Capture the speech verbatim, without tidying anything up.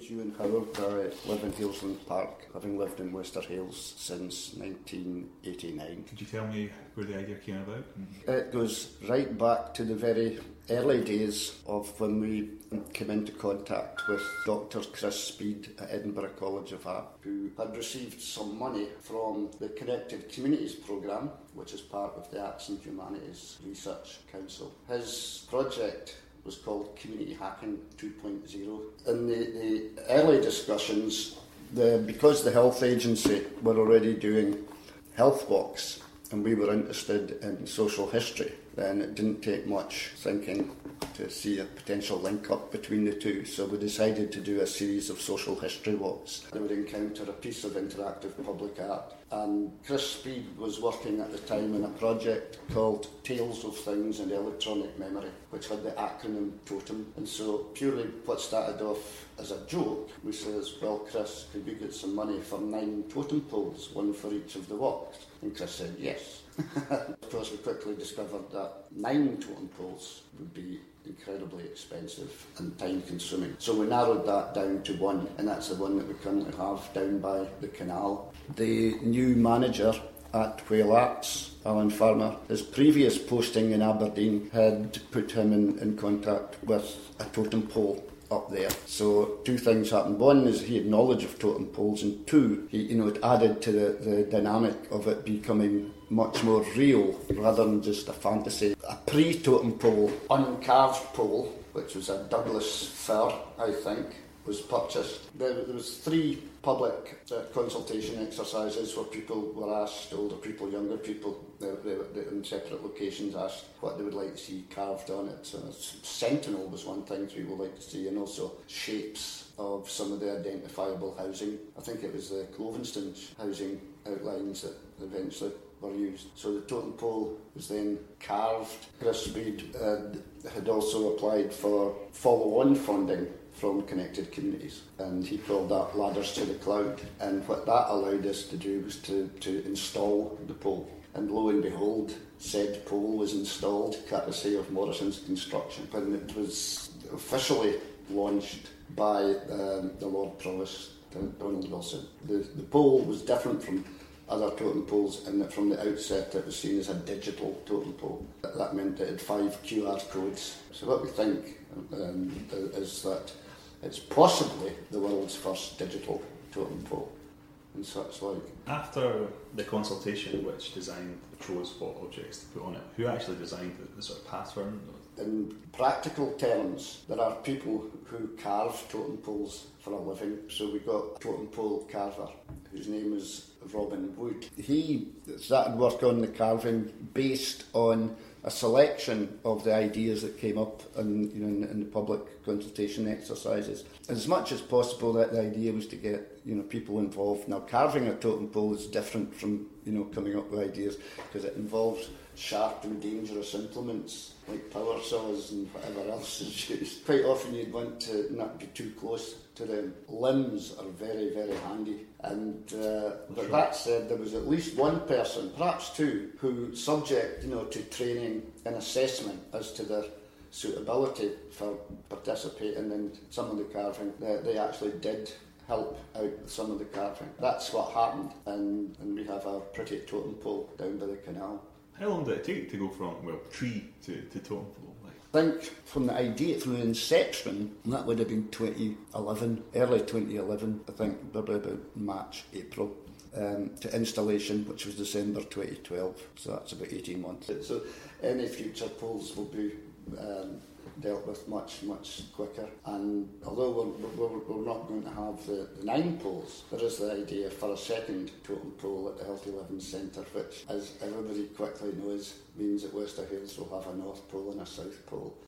name's Ewan Howard. I live in Halesland Park, having lived in Wester Hailes since nineteen eighty-nine. Could you tell me where the idea came about? It goes right back to the very early days of when we came into contact with Doctor Chris Speed at Edinburgh College of Art, who had received some money from the Connected Communities programme, which is part of the Arts and Humanities Research Council. His project was called Community Hacking two point oh. In the, the early discussions, the, because the health agency were already doing health walks and we were interested in social history, then it didn't take much thinking to see a potential link up between the two. So we decided to do a series of social history walks. They would encounter a piece of interactive public art. And Chris Speed was working at the time in a project called Tales of Things in Electronic Memory, which had the acronym TOTEM. And so purely what started off as a joke, we says, well, Chris, could we get some money for nine totem poles, one for each of the walks? And Chris said yes. Of course, we quickly discovered that nine totem poles would be incredibly expensive and time consuming. So we narrowed that down to one, and that's the one that we currently have down by the canal. The new manager at Whale Arts, Alan Farmer, his previous posting in Aberdeen had put him in, in contact with a totem pole up there. So two things happened. One is he had knowledge of totem poles, and two, he, you know, it added to the, the dynamic of it becoming much more real rather than just a fantasy. A pre-totem pole, uncarved pole, which was a Douglas fir, I think, was purchased. There, there was three public uh, consultation exercises where people were asked, older people, younger people, they, they, they, in separate locations, asked what they would like to see carved on it. So Sentinel was one thing people would like to see, and also shapes of some of the identifiable housing. I think it was the Clovenstone housing outlines that eventually were used. So the totem pole was then carved. Chris Speed uh, had also applied for follow-on funding from Connected Communities, and he called that Ladders to the Cloud. And what that allowed us to do was to, to install the pole. And lo and behold, said pole was installed courtesy of Morrison's Construction. When it was officially launched by um, the Lord Provost, Donald Wilson, the, the pole was different from other totem poles in that from the outset it was seen as a digital totem pole. That meant that it had five Q R codes. So what we think um, is that it's possibly the world's first digital totem pole and such like. After the consultation which designed chose what objects to put on it, who actually designed the, the sort of pattern? In practical terms, there are people who carve totem poles for a living. So we got a totem pole carver whose name is Robin Wood. He started work on the carving based on a selection of the ideas that came up in, you know, in, in the public consultation exercises. As much as possible, that the idea was to get, you know, people involved. Now, carving a totem pole is different from, you know, coming up with ideas, because it involves sharp and dangerous implements like power saws and whatever else is used. Quite often you'd want to not be too close to them. Limbs are very, very handy. And uh, but sure. That said, there was at least one person, perhaps two, who subject, you know, to training and assessment as to their suitability for participating in some of the carving. They, they actually did help out with some of the carving. That's what happened, and, and we have a pretty totem pole down by the canal. How long did it take to go from, well, tree to, to totem pole? Like? I think from the idea, from the inception, that would have been twenty eleven, early twenty eleven, I think, probably about March, April, um, to installation, which was December twenty twelve, so that's about eighteen months. So any future poles will be um, dealt with much, much quicker. And although we're, we're, we're not going to have the, the nine poles, there is the idea for a second totem pole at the Healthy Living Centre, which, as everybody quickly knows, means that Wester Hailes will have a North Pole and a South Pole.